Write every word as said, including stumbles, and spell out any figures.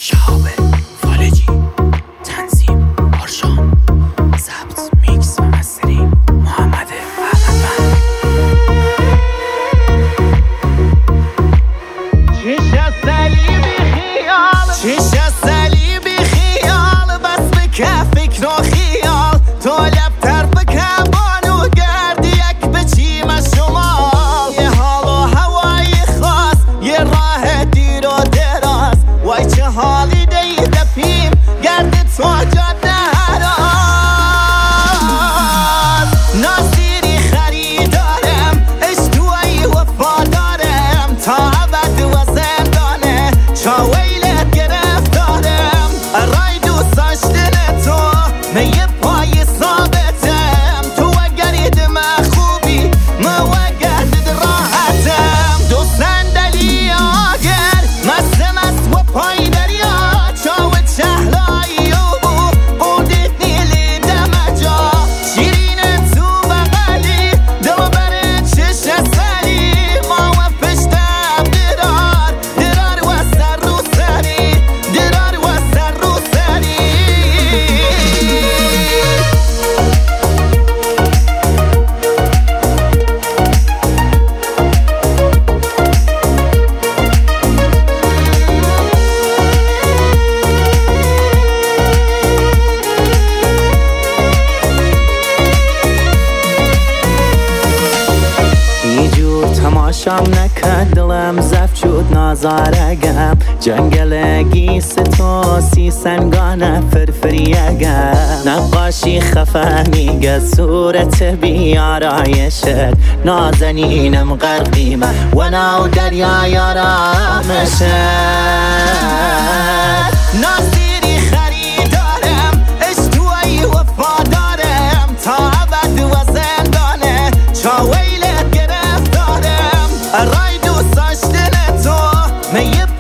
شهاب فالجی، تنظیم آرشان، ضبط میکس و مسترینگ محمد احمدوند. چش از صلیبی خیال، چش از صلیبی خیال، بس بکه فکر و خیال، تو لب طرف کبان و گردی یک بچیم از شمال. یه حال و هوای خاص، یه راه دیر و دراز، وای چه حالی دیده پیم گرد تو جاده هراز. ناصیری خریدارم، اشتوی وفادارم، تا ابد و زندانه چاویلت گرفتارم. رای دوست داشتن تو میه پای ثابتم، تو اگرید من خوبی من وگرد راحتم. دو صندلی آگر مست مست و پای دریا، چاوت شهلایی و بو قودت نیلی دمجا. شیرین تو بغلی دو بره چش سری، ما و پشتم درار درار و سر رو سری، درار و سر رو سری. یه جور تماشام نکرد دلم زفت شد نازارگم، جنگلگی ستوسی سنگانه فرفریگم. نقاشی خفه میگه صورت بیارایشت، نازنینم غرقیمه و ناو دریای آرامشت. ناصیری خریدارم، اشتوی وفادارم، تا ابد و زندانه چاویلت گرفتارم. رای دوست داشتن تو میه